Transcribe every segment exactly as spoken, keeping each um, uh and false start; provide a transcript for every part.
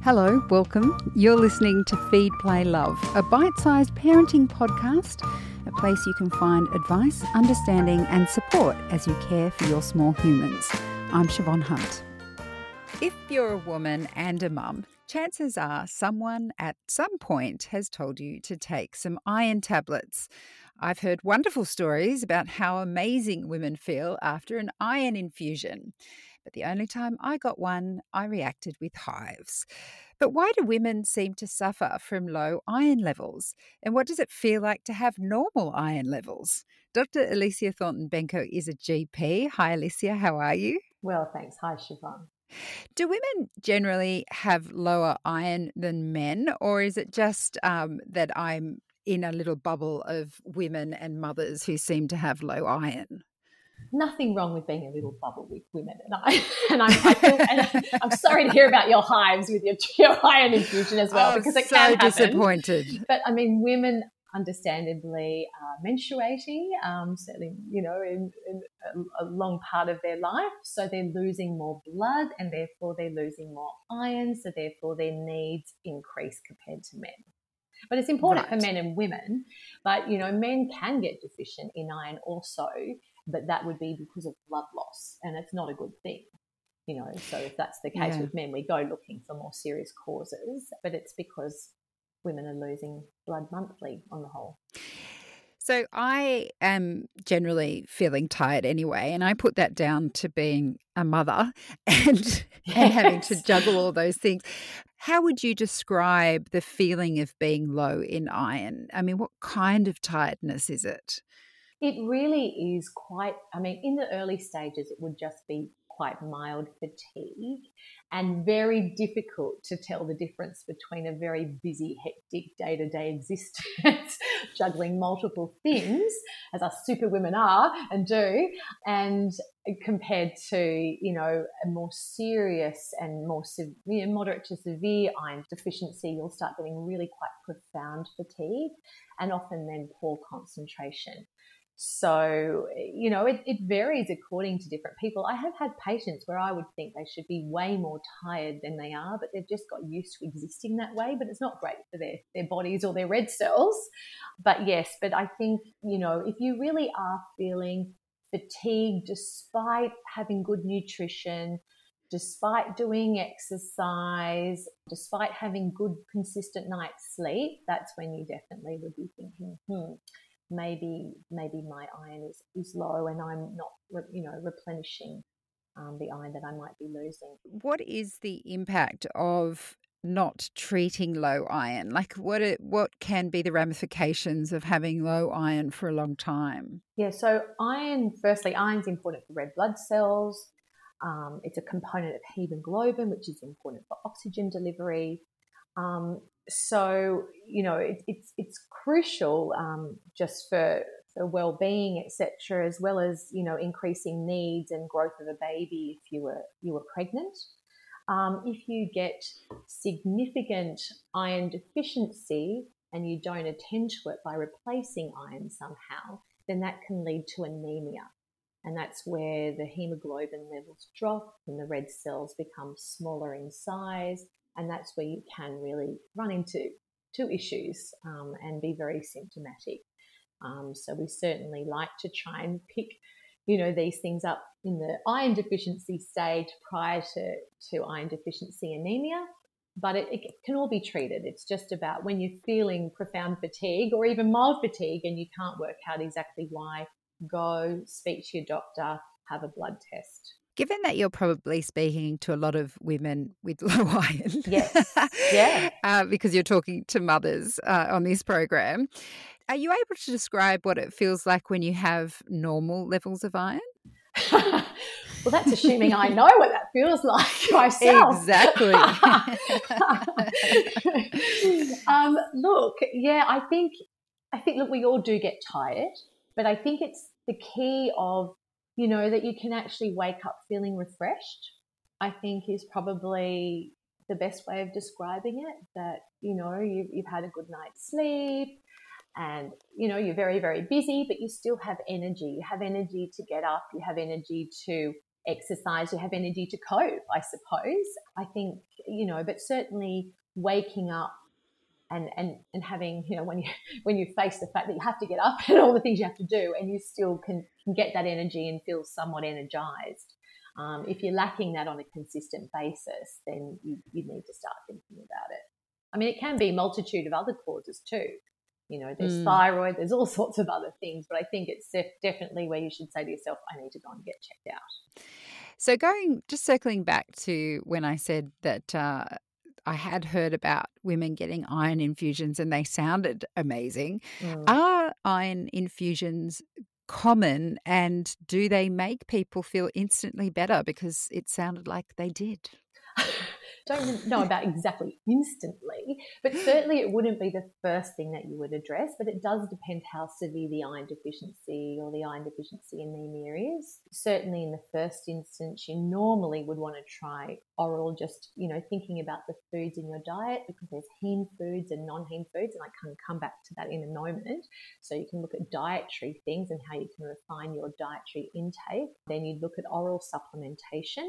Hello, welcome. You're listening to Feed, Play, Love, a bite-sized parenting podcast, a place you can find advice, understanding and support as you care for your small humans. I'm Siobhan Hunt. If you're a woman and a mum, chances are someone at some point has told you to take some iron tablets. I've heard wonderful stories about how amazing women feel after an iron infusion. But the only time I got one, I reacted with hives. But why do women seem to suffer from low iron levels? And what does it feel like to have normal iron levels? Doctor Alicia Thornton-Benko is a G P. Hi, Alicia. How are you? Well, thanks. Hi, Siobhan. Do women generally have lower iron than men, or is it just um, that I'm in a little bubble of women and mothers who seem to have low iron? Nothing wrong with being a little bubble with women, and I and I'm, I feel, and I'm sorry to hear about your hives with your, your iron infusion as well, oh, because it so can happen. disappointed. But I mean, women understandably are menstruating, um, certainly, you know, in, in a, a long part of their life, so they're losing more blood, and therefore they're losing more iron, so therefore their needs increase compared to men. But it's important right. for men and women. But, you know, men can get deficient in iron also, but that would be because of blood loss, and it's not a good thing, you know. So if that's the case yeah. with men, we go looking for more serious causes, but it's because women are losing blood monthly on the whole. So I am generally feeling tired anyway, and I put that down to being a mother and, yes. and having to juggle all those things. How would you describe the feeling of being low in iron? I mean, what kind of tiredness is it? It really is quite, I mean, in the early stages, it would just be quite mild fatigue and very difficult to tell the difference between a very busy, hectic day-to-day existence, juggling multiple things, as us superwomen are and do, and compared to, you know, a more serious and more severe, you know, moderate to severe iron deficiency, you'll start getting really quite profound fatigue and often then poor concentration. So, you know, it, it varies according to different people. I have had patients where I would think they should be way more tired than they are, but they've just got used to existing that way. But it's not great for their, their bodies or their red cells. But yes, but I think, you know, if you really are feeling fatigued despite having good nutrition, despite doing exercise, despite having good, consistent night's sleep, that's when you definitely would be thinking, hmm, maybe maybe my iron is, is low and I'm not, you know, replenishing um, the iron that I might be losing. What is the impact of not treating low iron? Like what it, what can be the ramifications of having low iron for a long time? Yeah, so iron, firstly, iron's important for red blood cells. Um, it's a component of hemoglobin, which is important for oxygen delivery. Um, so, you know, it, it's it's crucial um, just for, for well-being, et cetera, as well as, you know, increasing needs and growth of a baby if you were you were pregnant. Um, if you get significant iron deficiency and you don't attend to it by replacing iron somehow, then that can lead to anemia. And that's where the hemoglobin levels drop and the red cells become smaller in size. And that's where you can really run into two issues um, and be very symptomatic. Um, so we certainly like to try and pick, you know, these things up in the iron deficiency stage prior to, to iron deficiency anemia. But it, it can all be treated. It's just about when you're feeling profound fatigue or even mild fatigue and you can't work out exactly why, go speak to your doctor, have a blood test. Given that you're probably speaking to a lot of women with low iron, yes, yeah, uh, because you're talking to mothers uh, on this program, are you able to describe what it feels like when you have normal levels of iron? Well, that's assuming I know what that feels like myself. Exactly. um, look, yeah, I think, I think, look, we all do get tired, but I think it's the key of, you know, that you can actually wake up feeling refreshed, I think is probably the best way of describing it, that, you know, you've, you've had a good night's sleep and, you know, you're very, very busy, but you still have energy. You have energy to get up. You have energy to exercise. You have energy to cope, I suppose. I think, you know, but certainly waking up and, and, and having, you know, when you when you face the fact that you have to get up and all the things you have to do, and you still can, can get that energy and feel somewhat energized. Um, if you're lacking that on a consistent basis, then you, you need to start thinking about it. I mean, it can be a multitude of other causes too. You know, there's mm. thyroid, there's all sorts of other things, but I think it's def- definitely where you should say to yourself, I need to go and get checked out. So going, just circling back to when I said that uh, I had heard about women getting iron infusions and they sounded amazing. Mm. Are iron infusions common, and do they make people feel instantly better? Because it sounded like they did. Don't know about exactly instantly, but certainly it wouldn't be the first thing that you would address, but it does depend how severe the iron deficiency or the iron deficiency anemia is. Certainly in the first instance, you normally would want to try oral, just, you know, thinking about the foods in your diet, because there's heme foods and non-heme foods, and I can come back to that in a moment. So you can look at dietary things and how you can refine your dietary intake. Then you look at oral supplementation.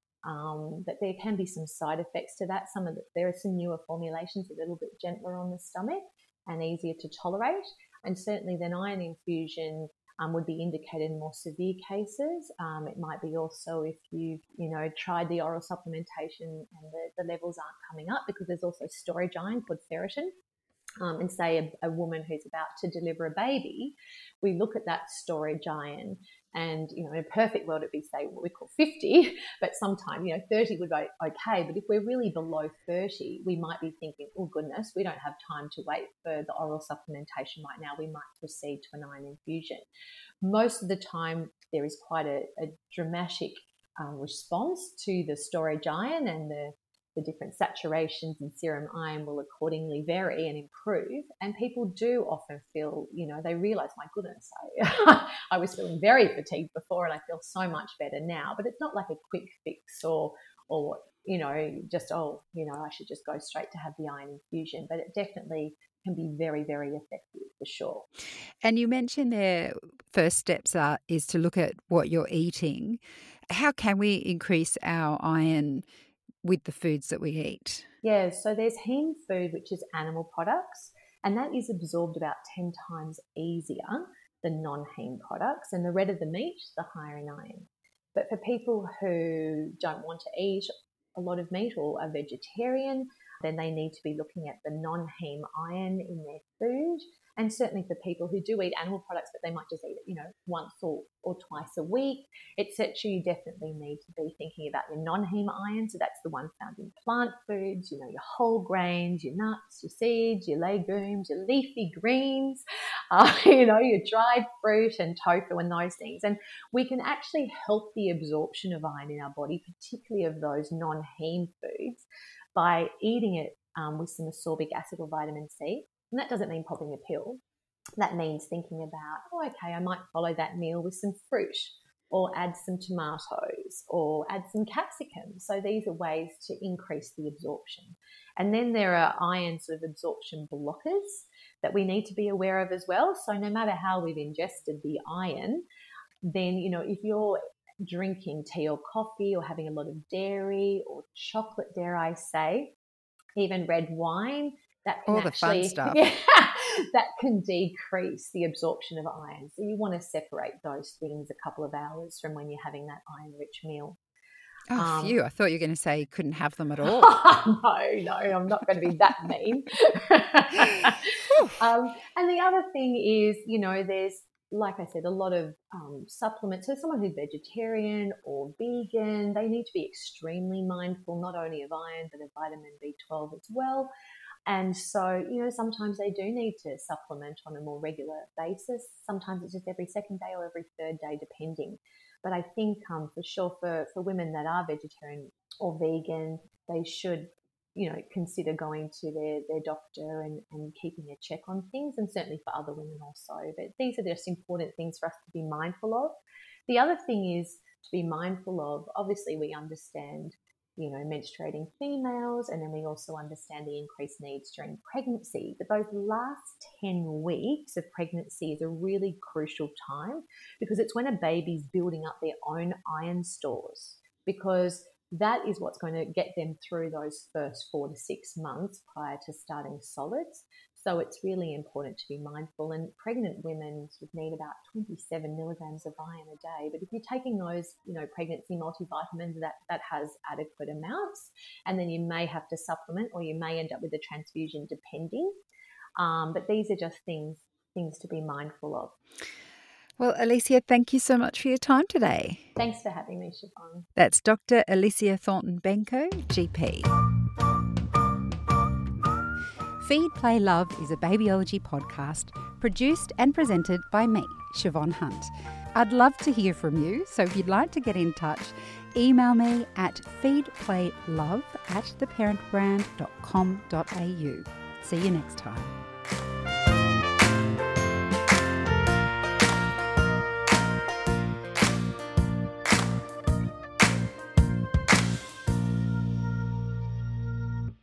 Um, but there can be some side effects to that. Some of the, there are some newer formulations a little bit gentler on the stomach and easier to tolerate. And certainly then iron infusion um, would be indicated in more severe cases. Um, it might be also if you've, you know, tried the oral supplementation and the, the levels aren't coming up, because there's also storage iron called ferritin. Um, and say a, a woman who's about to deliver a baby, we look at that storage iron, and, you know, in a perfect world it'd be, say, what we call fifty, but sometime, you know, thirty would be okay. But if we're really below thirty, we might be thinking, oh goodness, we don't have time to wait for the oral supplementation right now. We might proceed to an iron infusion. Most of the time there is quite a, a dramatic um, response to the storage iron, and the the different saturations in serum iron will accordingly vary and improve. And people do often feel, you know, they realise, my goodness, I, I was feeling very fatigued before and I feel so much better now. But it's not like a quick fix or, or you know, just, oh, you know, I should just go straight to have the iron infusion. But it definitely can be very, very effective for sure. And you mentioned their first steps are is to look at what you're eating. How can we increase our iron with the foods that we eat? Yeah, so there's heme food, which is animal products, and that is absorbed about ten times easier than non-heme products. And the redder the meat, the higher in iron. But for people who don't want to eat a lot of meat or are vegetarian, then they need to be looking at the non-heme iron in their food. And certainly for people who do eat animal products, but they might just eat it, you know, once or, or twice a week, et cetera, you definitely need to be thinking about your non-heme iron. So that's the one found in plant foods, you know, your whole grains, your nuts, your seeds, your legumes, your leafy greens, uh, you know, your dried fruit and tofu and those things. And we can actually help the absorption of iron in our body, particularly of those non-heme foods, by eating it um, with some ascorbic acid or vitamin C. And that doesn't mean popping a pill. That means thinking about, oh, okay, I might follow that meal with some fruit, or add some tomatoes, or add some capsicum. So these are ways to increase the absorption. And then there are iron sort of absorption blockers that we need to be aware of as well. So no matter how we've ingested the iron, then, you know, if you're drinking tea or coffee or having a lot of dairy or chocolate, dare I say, even red wine, that can all the actually, fun stuff. Yeah, that can decrease the absorption of iron. So you want to separate those things a couple of hours from when you're having that iron-rich meal. Oh, um, phew. I thought you were going to say you couldn't have them at all. no, no, I'm not going to be that mean. um, and the other thing is, you know, there's, like I said, a lot of um, supplements. So someone who's vegetarian or vegan, they need to be extremely mindful, not only of iron, but of vitamin B twelve as well. And so, you know, sometimes they do need to supplement on a more regular basis. Sometimes it's just every second day or every third day, depending. But I think um, for sure for, for women that are vegetarian or vegan, they should, you know, consider going to their, their doctor and, and keeping a check on things, and certainly for other women also. But these are just important things for us to be mindful of. The other thing is to be mindful of, obviously we understand, you know, menstruating females, and then we also understand the increased needs during pregnancy. But those last ten weeks of pregnancy is a really crucial time, because it's when a baby's building up their own iron stores. Because that is what's going to get them through those first four to six months prior to starting solids. So it's really important to be mindful. And pregnant women would need about twenty-seven milligrams of iron a day. But if you're taking those, you know, pregnancy multivitamins, that, that has adequate amounts. And then you may have to supplement, or you may end up with a transfusion depending. Um, but these are just things, things to be mindful of. Well, Alicia, thank you so much for your time today. Thanks for having me, Siobhan. That's Doctor Alicia Thornton-Benko, G P. Feed, Play, Love is a babyology podcast produced and presented by me, Siobhan Hunt. I'd love to hear from you, so if you'd like to get in touch, email me at feedplaylove at theparentbrand dot com dot a u. See you next time.